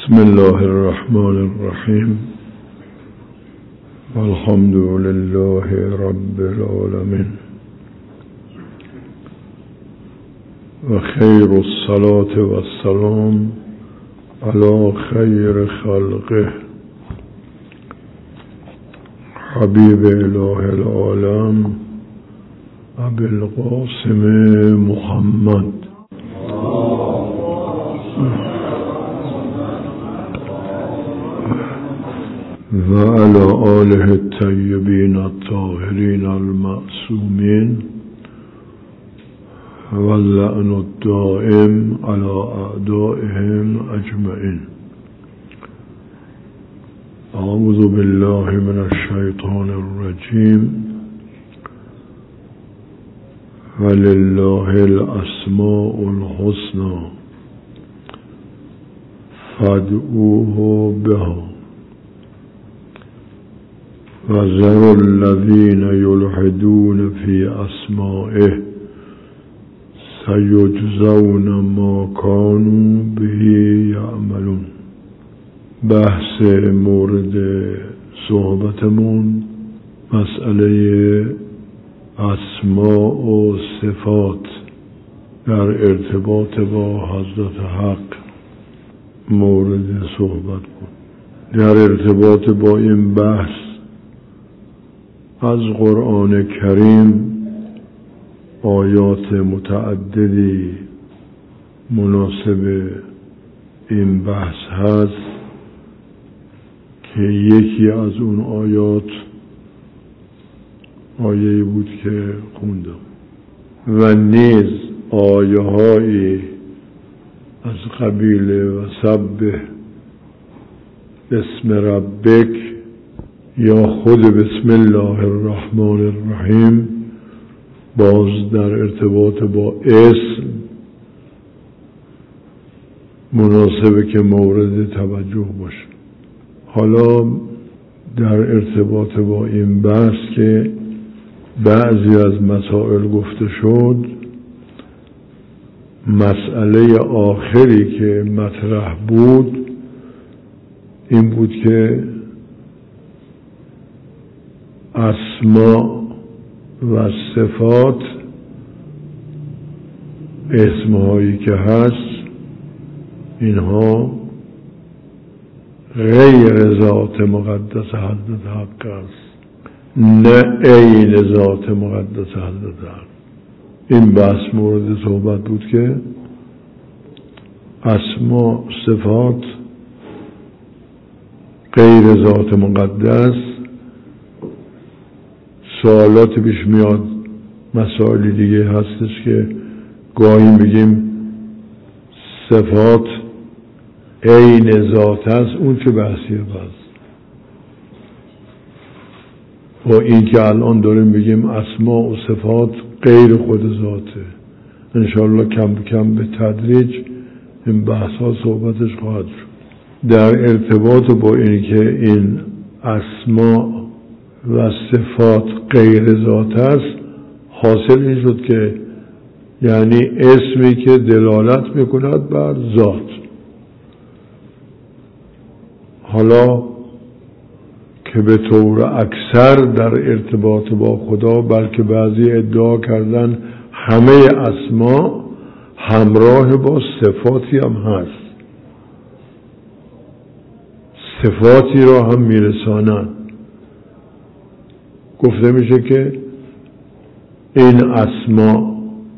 بسم الله الرحمن الرحیم والحمد لله رب العالمین و خیر الصلاة و السلام علی خیر خلقه حبیب اله العالم ابی القاسم محمد و علی آله الطیبین الطاهرین المعصومین و اللعن الدائم علی اعدائهم اجمعین. اعوذ بالله من الشیطان الرجیم. ولله الاسماء الحسنى فادعوه بها وذروا الذين يلحدون في اسمائه سيجزون ما كانوا به يعملون. بحث مورد صحبتمون مسئله اسماء و صفات در ارتباط با حضرت حق مورد صحبت بود. در ارتباط با این بحث از قرآن کریم آیات متعددی مناسب این بحث هست که یکی از اون آیات آیه‌ای بود که خوندم و نیز آیه‌هایی از قبیل و سبح بسم ربک یا خود بسم الله الرحمن الرحیم باز در ارتباط با اسم مناسبه که مورد توجه باشه. حالا در ارتباط با این بحث که بعضی از مسائل گفته شد، مسئله آخری که مطرح بود این بود که اسماء و صفات اسمهایی که هست اینها غیر ذات مقدس حضرت حق است، نه عین ذات مقدس حضرت حق. این بحث مورد صحبت بود که اسماء صفات غیر ذات مقدس. سوالات پیش میاد، مسائل دیگه هستش که گاهی میگیم صفات عین ذات است، اون چه بحثیه هست. و این که الان داریم بگیم اسماء و صفات غیر خود ذاته، انشاءالله کم کم به تدریج این بحث ها صحبتش خواهد شد. در ارتباط با این که این اسماء و صفات غیر ذات است، حاصل این شد که یعنی اسمی که دلالت میکند بر ذات. حالا که به طور اکثر در ارتباط با خدا، بلکه بعضی ادعا کردن همه اسما همراه با صفاتی هم هست، صفاتی را هم میرسانند. گفته میشه که این اسما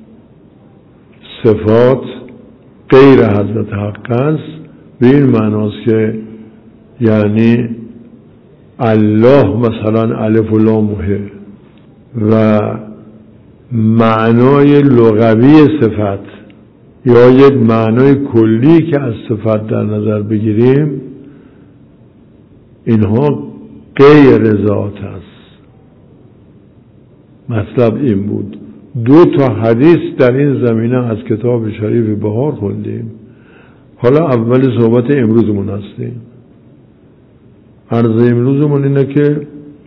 صفات غیر حضرت حق است، به این معناست که یعنی الله مثلا الف و لامه و معنای لغوی صفت یا یک معنای کلی که از صفت در نظر بگیریم اینها غیر ذات است. مطلب این بود. 2 حدیث در این زمینه از کتاب شریف بهار خوندیم. حالا اول صحبت امروزمون هستیم. عرض امروزمون اینه که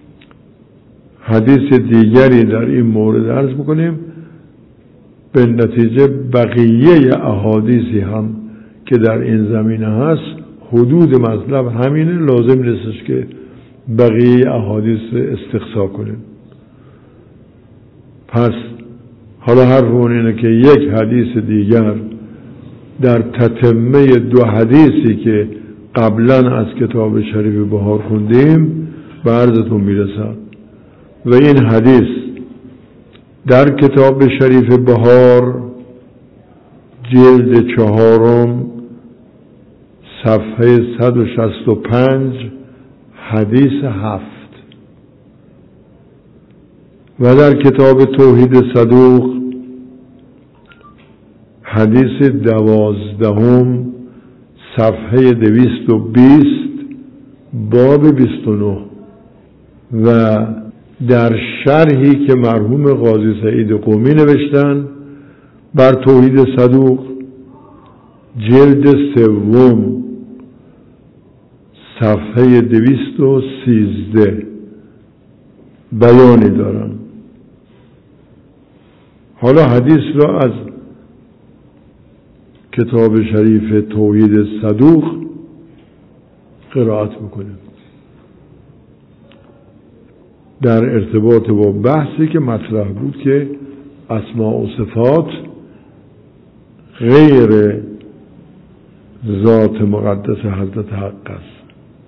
حدیث دیگری در این مورد عرض بکنیم به نتیجه بقیه احادیثی هم که در این زمینه هست حدود مطلب همینه، لازم نیستش که بقیه احادیث استقصا کنیم. پس حالا حرفمون اینه که یک حدیث دیگر در تتمه دو حدیثی که قبلا از کتاب شریف بهار خوندیم به عرضتون میرسد و این حدیث در کتاب شریف بهار جلد 4 صفحه 165 حدیث 7 و در کتاب توحید صدوق حدیث 12 صفحه 220 باب 29 و در شرحی که مرحوم قاضی سعید قمی نوشتن بر توحید صدوق جلد 3 صفحه 213 بیانی دارم. حالا حدیث را از کتاب شریف توحید صدوق قرائت میکنیم در ارتباط با بحثی که مطرح بود که اسماء و صفات غیر ذات مقدس حضرت حق است.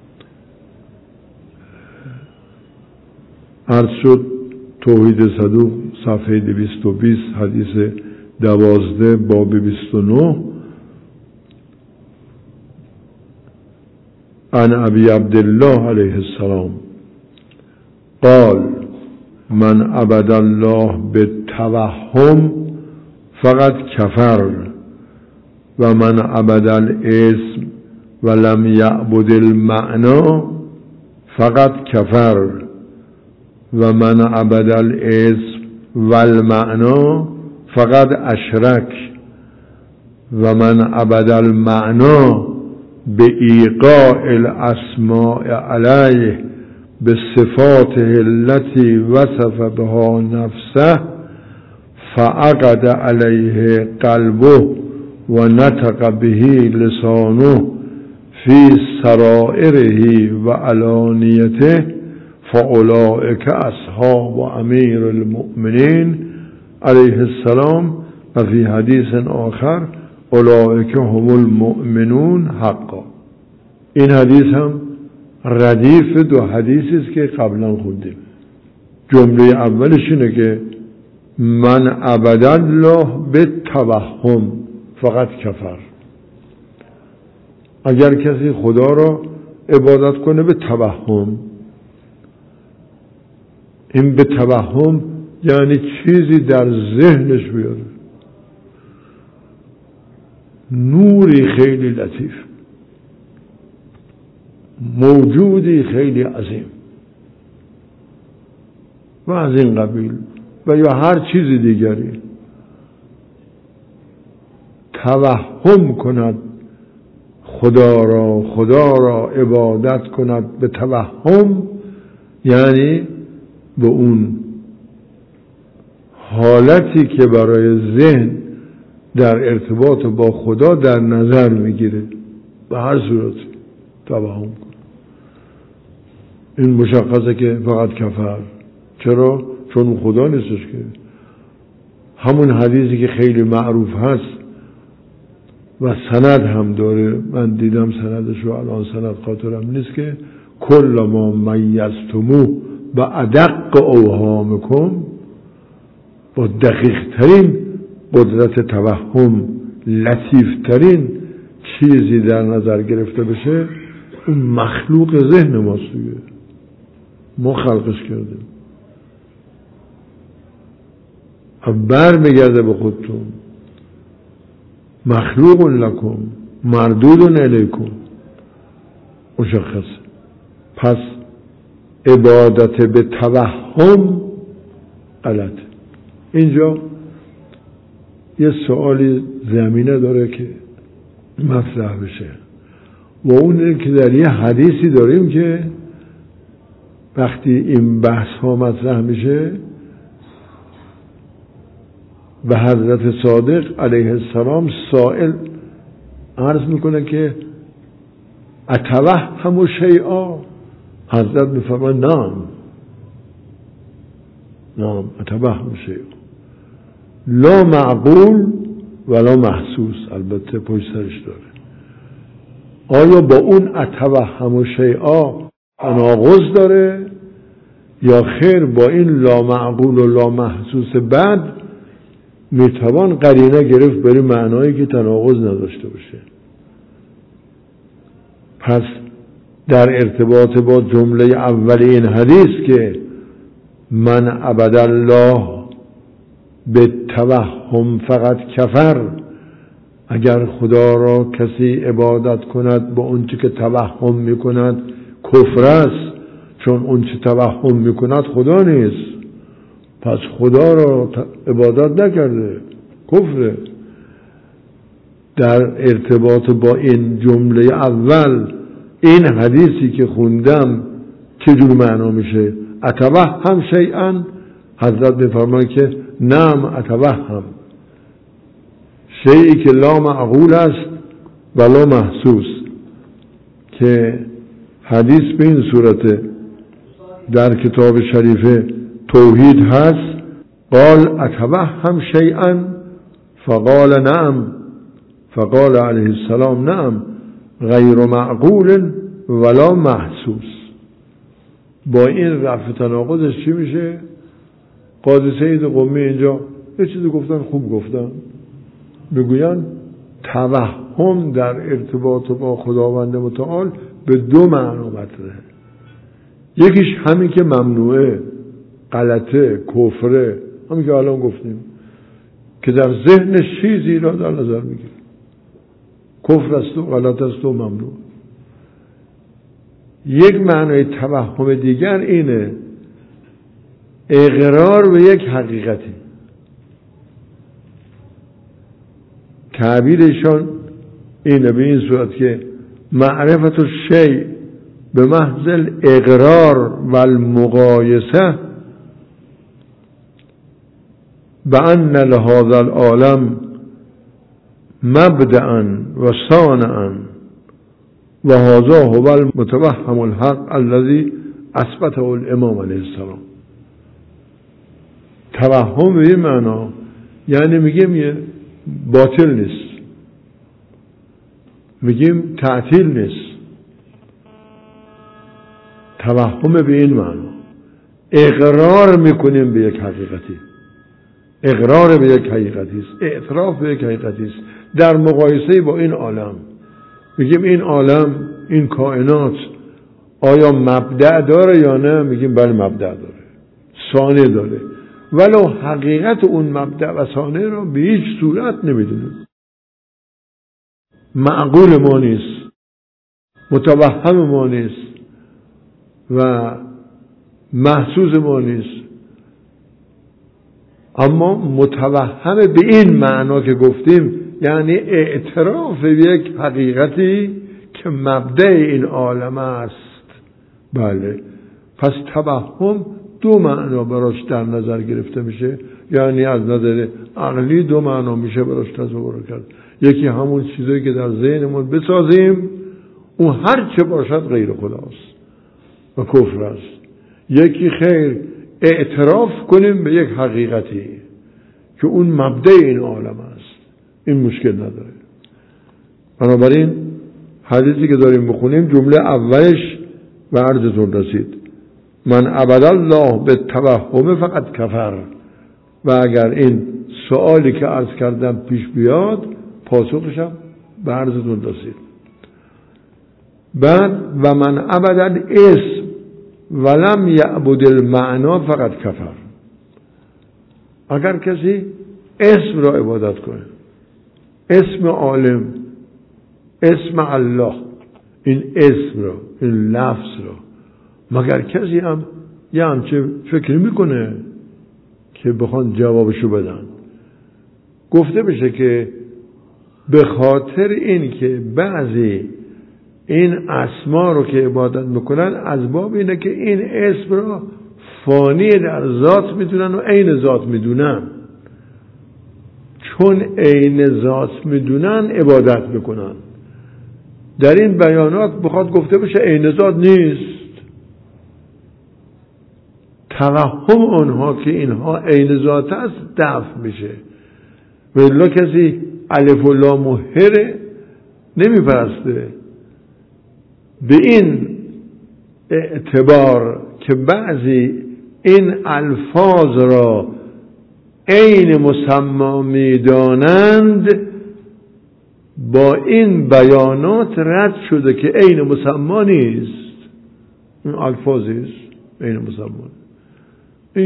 عرض شد توحید صدوق صفحه 220 حدیث 12 باب 29 عن ابی عبدالله علیه السلام قال من عبد الله بالتوهم فقد کفر و من عبد الاسم ولم یعبد المعنى فقد کفر و من عبد الاسم والمعنى فقد اشرک و من عبد المعنى بإيقاع الاسماء علیه بصفاته التي وصف بها نفسه فعقد عليه قلبه ونطق به لسانه في سرائره وعلانيته فأولئك أصحاب أمير المؤمنين عليه السلام وفي حديث آخر أولئك هم المؤمنون حقا. این حدیث هم ردیف دو حدیثی است که قبلا خوندیم. جمله اولش اینه که من عبد الله بالتوهم فقط کفر. اگر کسی خدا را عبادت کنه به توهم، این به توهم یعنی چیزی در ذهنش بیاره، نوری خیلی لطیف، موجودی خیلی عظیم و از این قبیل و یا هر چیز دیگری توهم کند خدا را عبادت کند به توهم، یعنی به اون حالتی که برای ذهن در ارتباط با خدا در نظر میگیره به هر صورت توهم کن. این مشخصه که فقط کفر. چرا؟ چون خدا نیستش که. همون حدیثی که خیلی معروف هست و سند هم داره، من دیدم سندش رو، الان سند خاطرم نیست، که کل ما میزتموه و ادق اوهامکم، با دقیق ترین قدرت توهم لطیف ترین چیزی در نظر گرفته بشه، اون مخلوق ذهن ماست دیگه، ما خلقش کردیم. بر میگرده به خودتون، مخلوق لکم مردود الیکم، مشخص. پس عبادت به توهم غلط. اینجا یه سوالی زمینه داره که مطرح بشه و اون اینه که در یه حدیثی داریم که وقتی این بحث ها مطرح میشه و حضرت صادق علیه السلام سائل عرض میکنه که اتوهم شیئا، حضرت میفرماید نعم اتوهم شیئا، لا معقول ولا محسوس، البته پشت سرش داره. آیا با اون اتوهم شیئا تناقض داره یا خیر با این لا معقول و لا محسوس بعد میتوان قرینه گرفت برای معنایی که تناقض نداشته باشه؟ پس در ارتباط با جمله اول این حدیث که من عبد الله به توهم فقط کفر، اگر خدا را کسی عبادت کند با اون چی که توهم میکند کفر است، چون اون چی توهم میکند خدا نیست، پس خدا را عبادت نکرده، کفره. در ارتباط با این جمله اول این حدیثی که خوندم چه جور معنا میشه؟ اتوهم شیئا، حضرت میفرماید که نعم اتوهم، شیئی که لا معقول است و لا محسوس، که حدیث به این صورت در کتاب شریف توحید هست. قال اتوهم شیئا فقال نعم، فقال علیه السلام نعم غیر معقول ولا محسوس. با این رفع تناقضش چی میشه؟ قاضی سید قمی اینجا یه چیزی گفتن، خوب گفتن، میگوین توهم در ارتباط با خداوند متعال به دو معنا مطرحه. یکیش همین که ممنوعه، غلطه، کفره، همین که الان گفتیم که در ذهنش چیزی را در نظر میگیره، کفر است و غلط است و ممنوع. یک معنای توهم دیگر اینه اقرار به یک حقیقتی. تعبیرشان اینه به این صورت که معرفت الشیء به محض الاقرار و المقایسه بأن لهذا العالم مبدأ و صانعا و هذا هو المتوهم الحق الذي اثبته الامام علیه السلام. توهم به این معنا یعنی میگیم یه باطل نیست، میگیم تعطیل نیست. توهم به این معنا اقرار میکنیم به یک حقیقتی، اقرار به یک حقیقتی است، اعتراف به یک حقیقتی است در مقایسه با این عالم. میگیم این عالم، این کائنات آیا مبدأ داره یا نه؟ میگیم بله مبدأ داره، صانع داره، ولو حقیقت اون مبدأ و صانع را به هیچ صورت نمیدونیم. معقول ما نیست، متوهم ما نیست و محسوس ما نیست. اما متوهم به این معنا که گفتیم یعنی اعتراف به یک حقیقتی که مبدأ این عالم است. بله، پس توهم دو معنا براش در نظر گرفته میشه، یعنی از نظر عقلی دو معنا میشه براش تصور کرد. یکی همون چیزایی که در ذهنمون بسازیم اون هر چه باشد غیر خداست و کفر است. یکی خیر اعتراف کنیم به یک حقیقتی که اون مبدأ این عالم است، این مشکل نداره. بنابراین حدیثی که داریم بخونیم جمله اولش به عرضتون رسید، من عبد الله به توهم فقط کفر، و اگر این سوالی که عرض کردم پیش بیاد پاسخشم به عرضتون رسید. بعد و من عبد الاسم ولم یعبد المعنا فقط کفر. اگر کسی اسم را عبادت کنه، اسم عالم، اسم الله، این اسم را، این لفظ را، مگر کسی هم یه همچه فکر میکنه که بخوان جوابشو بدن؟ گفته بشه که به خاطر این که بعضی این اسما رو که عبادت میکنن از باب اینه که این اسم را فانی در ذات میدونن و عین ذات میدونن، چون عین ذات میدونن عبادت میکنن. در این بیانات بخواد گفته بشه عین ذات نیست. توهم اونها که اینها عین ذات است دفع میشه. ولی کسی الف و لام و هر نمیپرسته. به این اعتبار که بعضی این الفاظ را عین مسمی میدانند، با این بیانات رد شده که عین مسمی نیست. این الفاظی است عین مسمی. این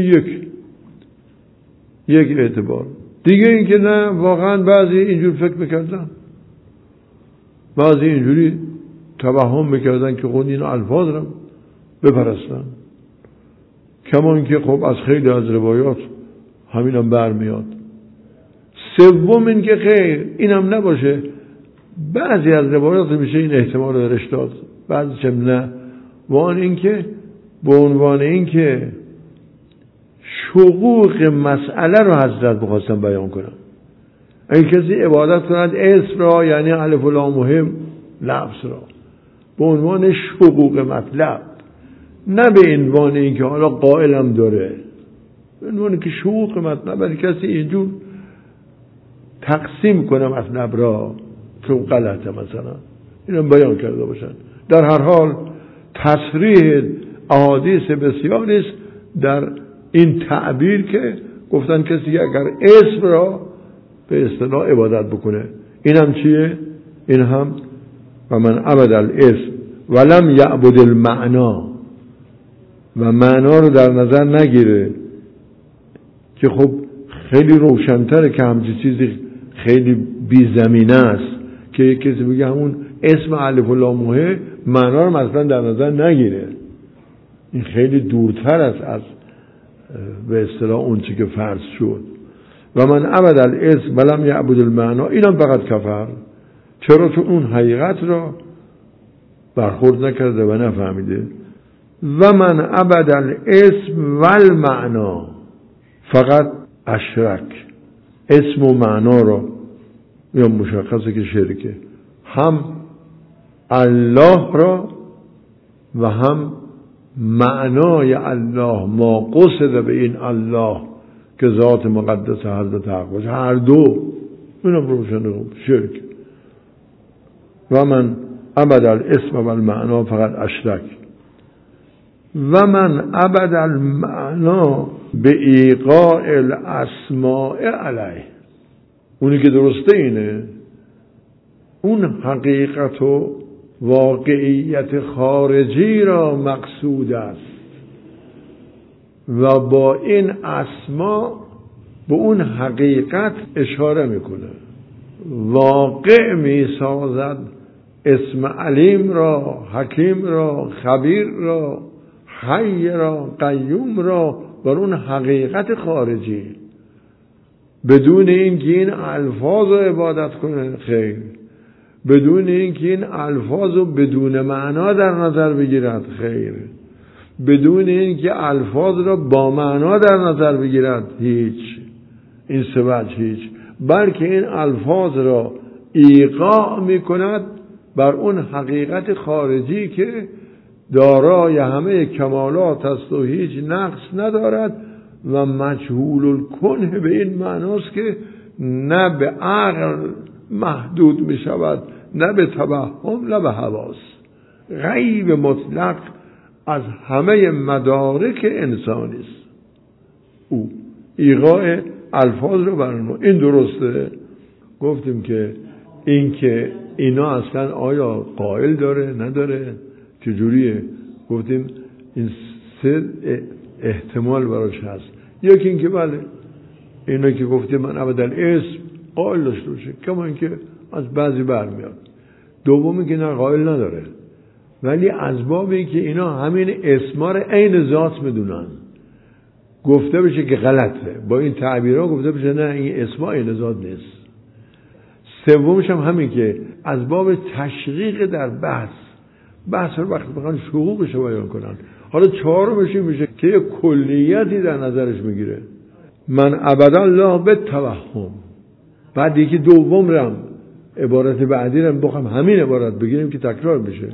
یک اعتبار. دیگه این که نه، واقعا بعضی اینجور فکر میکردن، بعضی اینجوری توهم میکردن که خود این الفاظ را بپرستن. کما اینکه خب از خیلی از روایات همینم برمیاد. سوم این که خیر اینم نباشه، بعضی از روایات میشه این احتمال رو درش داد، بعضی چم نه. وان این که به عنوان این که شقوق مسئله رو حضرت بخواستم بیان کنم. اگه کسی عبادت کند اسم را، یعنی الف و لام مهم لفظ را، به عنوان شقوق مطلب، نه به عنوان این که حالا قائلم داره، به عنوان که شقوق مطلب. ولی کسی اینجور تقسیم کنه مطلب را که غلطه، مثلا اینم بیان کرده باشن. در هر حال تصریح احادیث بسیاری است در این تعبیر که گفتن کسی اگر اسم را به اصطلاح عبادت بکنه. این هم چیه؟ این هم و من عبد الاسم ولم یعبد المعنا، و معنا رو در نظر نگیره، که خب خیلی روشن‌تره که همچین چیزی خیلی بی زمینه است که یک کسی بگه همون اسم الف و لام معنا رو مثلا در نظر نگیره. این خیلی دورتر است از به اصطلاح اون چی که فرض شد. و من عبد الاسم ولم یعبد المعنا، اینم فقط کفر. چرا؟ چون اون حقیقت را برخورد نکرده و نفهمیده. و من عبد الاسم والمعنا، فقط اشرک. اسم و معنا را یا مشخصه که شرکه، هم الله را و هم معنای الله، ما قصد به این الله که ذات مقدس حضرت حق باشه، هر دو اینم روشنه شرک. و من عبد الاسم و المعنا فقط اشرک. و من عبد المعنا به ایقاع الاسماء علیه، اونی که درسته اینه، اون حقیقت و واقعیت خارجی را مقصود است و با این اسما به اون حقیقت اشاره میکنه. واقع میسازد اسم علیم را، حکیم را، خبیر را، حی را، قیوم را بر اون حقیقت خارجی، بدون اینکه این الفاظ رو عبادت کنه. خیر، بدون اینکه این الفاظ رو بدون معنا در نظر بگیرد. خیر، بدون اینکه الفاظ را با معنا در نظر بگیرد. هیچ، این سه هیچ، بلکه این الفاظ را ایقاع میکند بر اون حقیقت خارجی که دارای همه کمالات است و هیچ نقص ندارد و مجهول الکنه به این معناست که نه به عقل محدود می شود، نه به توهم، نه به حواس. غیب مطلق از همه مدارک انسانی است. او ایقاع الفاظ رو برنامه. این درسته. گفتیم که این که اینا اصلا آیا قائل داره نداره چجوریه؟ گفتیم این سه احتمال براش هست. یکی این که بله اینا که گفتیم من عبد الاسم قائل داشته باشه، کما این که از بعضی برمیاد. دومی که نه قائل نداره، ولی از باب این که اینا همین اسما رو عین ذات میدونن گفته بشه که غلطه. با این تعبیرها گفته بشه نه این اسما عین ذات نیست. سومش هم همین که از باب تشقیق در بحث رو وقتی بخوان شقوقش رو بیان کنن. حالا چهارمش میشه که یه کلیتی در نظرش میگیره، من عبد الله به توهم. بعد یکی دوم رم عبارت بعدی رو بخوام همین عبارت بگیریم که تکرار بشه،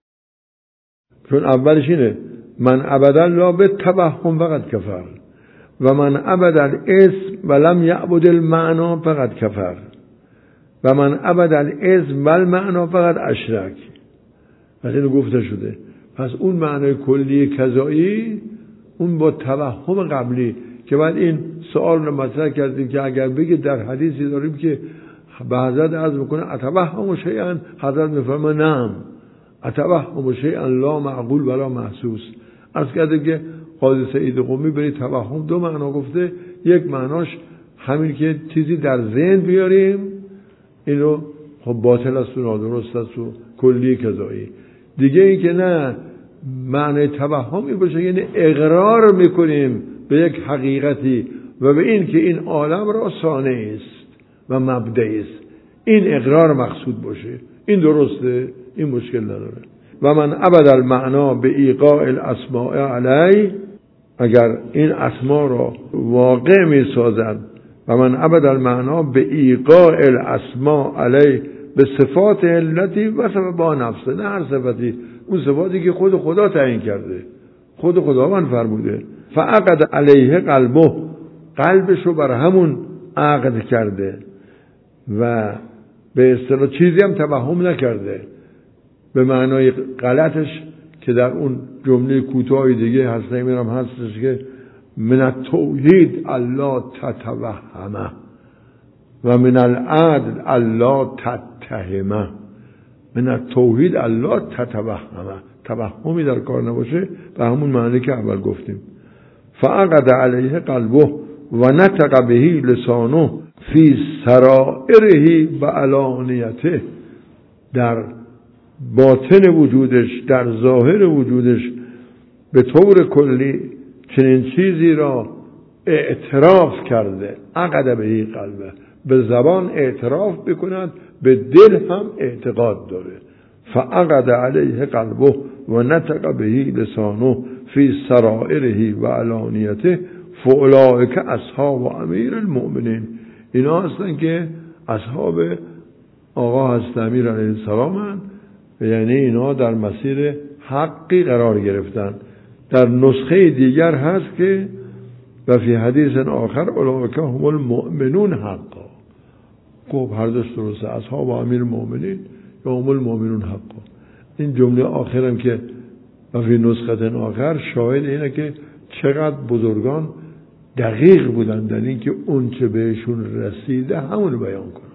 چون اولش اینه من عبد الله به توهم فقط کفر و من عبد الاسم ولم یعبد المعنا فقط کفر و من عبد الاسم والمعنا فقط اشرک. پس اینو گفته شده. پس اون معنای کلی کذایی اون با توهم قبلی که بعد این سوال رو مطرح کردیم که اگر بگه در حدیثی داریم که به حضرت عرض میکنه اتوهم شیئا، حضرت میفرمه نعم اتوهم شیئا لا معقول ولا محسوس. عرض کردیم که قاضی سعید قمی برای توهم دو معنا گفته، یک معناش همین که چیزی در ذهن بیاریم اینو خب باطل است و نادرست است و کلی کذایی. دیگه این که نه معنی توهم این باشه یعنی اقرار میکنیم به یک حقیقتی و به این که این عالم را صانع است و مبدع است، این اقرار مقصود باشه، این درسته، این مشکل نداره. و من عبد المعنا به ایقاع الاسماء علی، اگر این اسما را واقع می سازد و من عبد المعنا به ایقاع الاسماء علی به صفات علتی و سبب نفسه، نه هر صفتی، اون صفاتی که خود خدا تعیین کرده، خود خداوند فرموده. فعقد علیه قلبه، قلبش رو بر همون عقد کرده و به اصطلاح چیزی هم توهم نکرده به معنای غلطش که در اون جمله کوتاه دیگه هست نمیرم هستش که من التوحید الله تتوهمه و من العدل الله تتهمه. من التوحید الله تتوهمه، توهمی در کار نباشه به همون معنی که اول گفتیم. فعقد علیه قلبه و نطق به لسانه فی سرائره و علانیته، در باطن وجودش در ظاهر وجودش به طور کلی چنین چیزی را اعتراف کرده. عقد به قلبه، به زبان اعتراف بکند، به دل هم اعتقاد داره. فعقد علیه قلبه و نطق به لسانه فی سرائره و علانیته فاولئک اصحاب امیر المؤمنین. اینا هستن که اصحاب آقا حضرت امیر علیه السلام هستند، یعنی اینا در مسیر حقی قرار گرفتن. در نسخه دیگر هست که و فی حدیث آخر اولئک هم المؤمنون حقا. خب هر دوش درسته، اصحاب امیر المؤمنین یا هم المؤمنون حقا. این جمله آخرم که و فی نسخه آخر شاهد اینه که چقدر بزرگان دقیق بودن در این که اون چه بهشون رسیده همون بیان کنن.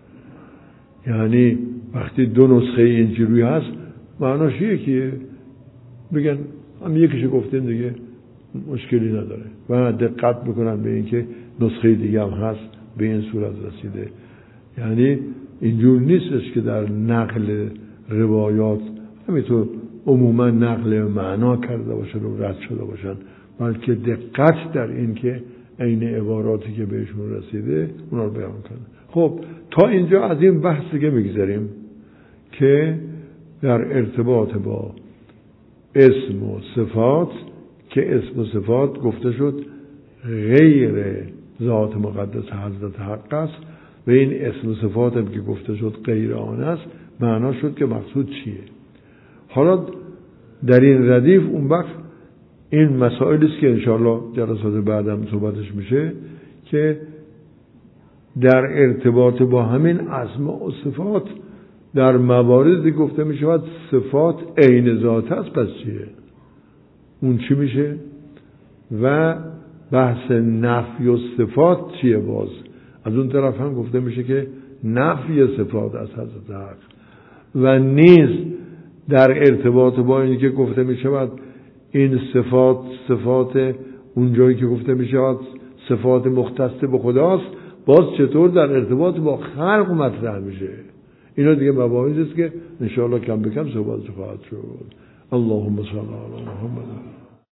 یعنی وقتی دو نسخه اینجوری هست معناش یکیه، بگن هم یکیشو گفتیم دیگه مشکلی نداره و دقت میکنن به این که نسخه دیگه هم هست به این صورت رسیده. یعنی اینجور نیستش که در نقل روایات همینطور عموما نقل معنا کرده باشن و رد شده باشن، بلکه دقت در این که عین عباراتی که بهشون رسیده اونا رو بیان کنن. خب تا اینجا از این بحثی که میگذاریم که در ارتباط با اسم و صفات، که اسم و صفات گفته شد غیر ذات مقدس حضرت حق است و این اسم و صفات هم که گفته شد غیر آن است، معنا شد که مقصود چیه. حالا در این ردیف اون وقت این مسائلی است که انشاءالله جلسات بعدم صحبتش میشه که در ارتباط با همین اسماء و صفات در مواردی گفته میشود صفات عین ذات است، پس چیه؟ اون چی میشه؟ و بحث نفی و صفات چیه؟ باز از اون طرف هم گفته میشه که نفی صفات از حضرت حق و نیز در ارتباط با اینی که گفته میشود این صفات اون جایی که گفته میشود صفات مختص به خداست، باز چطور در ارتباط با خلق مطرح میشه. اینا دیگه مباحثی است که انشاءالله کم به کم صحبت خواهد شد. اللهم صل علی محمد.